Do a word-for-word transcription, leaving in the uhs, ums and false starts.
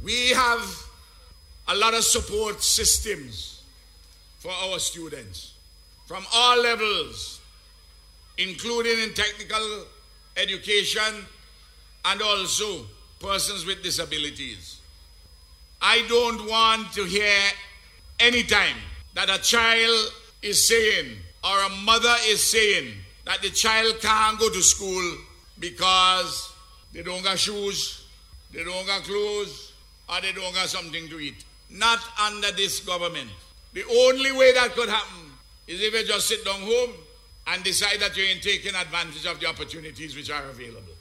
We have a lot of support systems for our students from all levels, including in technical education and also persons with disabilities. I don't want to hear any time that a child is saying or a mother is saying that the child can't go to school because they don't got shoes, they don't got clothes, or they don't got something to eat. Not under this government. The only way that could happen is if you just sit down home and decide that you ain't taking advantage of the opportunities which are available.